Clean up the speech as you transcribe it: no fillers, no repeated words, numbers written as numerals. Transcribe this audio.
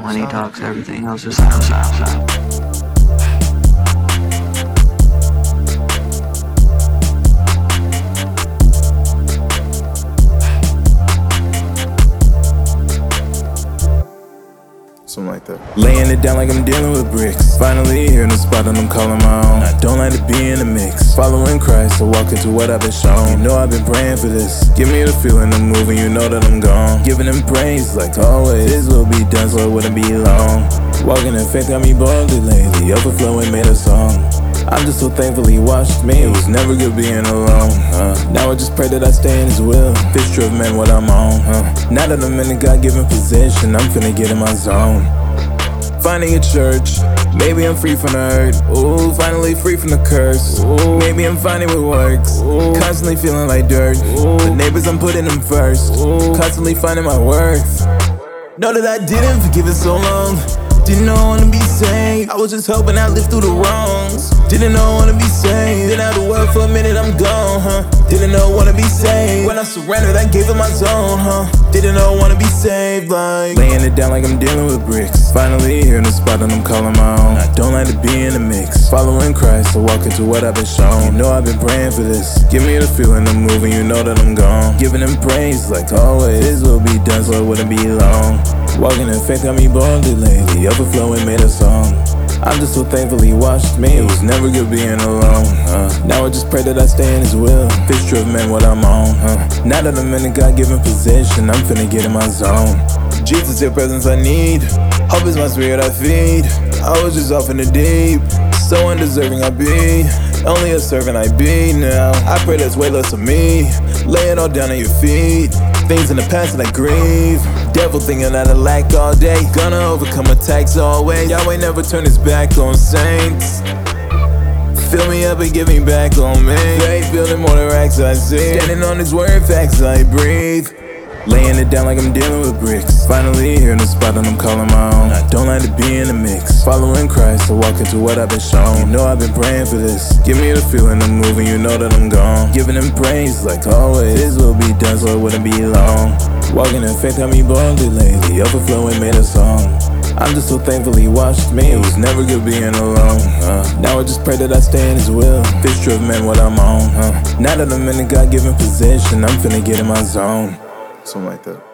Money talks, everything else just sound. Something like that. Laying it down like I'm dealing with bricks. Finally here in the spot that I'm calling my own. I don't like to be in the mix. Following Christ, I walk into what I've been shown. You know I've been praying for this. Give me the feeling of moving, you know that I'm gone. Giving him praise like always. His will be done so it wouldn't be long. Walking in faith got me boldly lately. Overflowing made a song. I'm just so thankful he washed me. It was never good being alone. Now I just pray that I stay in his will. This true of man what I'm on. Now that I'm in a God-given position, I'm finna get in my zone. Finding a church, maybe I'm free from the hurt. Ooh, finally free from the curse. Ooh, maybe I'm finding what works. Ooh, constantly feeling like dirt. Ooh, the neighbors I'm putting them first. Ooh, constantly finding my worth. Know that I didn't forgive it so long. Didn't know I wanna be saved. I was just hoping I'd live through the wrongs. Didn't know I wanna be saved. Been out the world for a minute, I'm gone, Didn't know I wanna be saved. When I surrendered, I gave it my zone, Didn't know I wanna be saved, like laying it down like I'm dealing with bricks. Finally here in the spot that I'm calling my own. I don't like to be in the mix. Following Christ, I walk into what I've been shown. You know I've been praying for this. Give me the feeling of moving, you know that I'm gone. Giving him praise like always. His will be done so it wouldn't be long. Walking in faith got me boldly lately. Overflowing made a song. I'm just so thankful he washed me. It was never good being alone. Now I just pray that I stay in his will. This true of man what I'm on. Now that I'm in a God-given position, I'm finna get in my zone. Jesus, your presence I need. Hope is my spirit I feed. I was just off in the deep. So undeserving I be. Only a servant I be now. I pray that's way less of me. Lay it all down at your feet. Things in the past that I grieve. Devil thinking that I lack all day. Gonna overcome attacks always. Yahweh never turn his back on saints. Fill me up and give me back on me. Faith building more than racks I see. Standing on his word, facts I breathe. Laying it down like I'm dealing with bricks. Finally here in the spot that I'm calling my own. I don't like to be in the mix. Following Christ, I walk into what I've been shown. You know I've been praying for this. Give me the feeling of moving, you know that I'm gone. Giving him praise like always. His will be done so it wouldn't be long. Walking in faith got me boldly lately. Overflowing made a song. I'm just so thankful he washed me. It was never good being alone. Now I just pray that I stay in his will. This true of man what I'm on. Now that I'm in a God-given position, I'm finna get in my zone. Something like that.